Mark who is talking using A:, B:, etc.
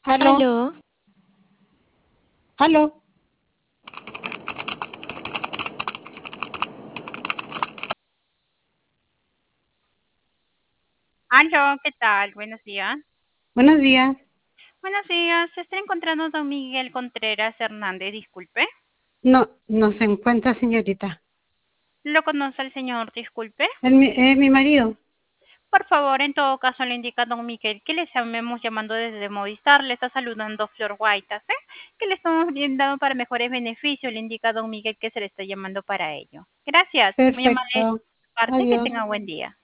A: Aló,
B: Aló,
A: aló.
C: Aló, ¿qué tal? Buenos días.
A: Buenos días.
C: Buenos días, se está encontrando don Miguel Contreras Hernández, disculpe.
A: No se encuentra, señorita.
C: ¿Lo conoce el señor, disculpe?
A: Mi marido.
C: Por favor, en todo caso le indica a don Miguel que le estamos llamando desde Movistar, le está saludando Flor Guaitas, que le estamos brindando para mejores beneficios, le indica a don Miguel que se le está llamando para ello. Gracias, muy amable de
A: Perfecto.
C: su parte, que
A: Adiós.
C: tenga buen día.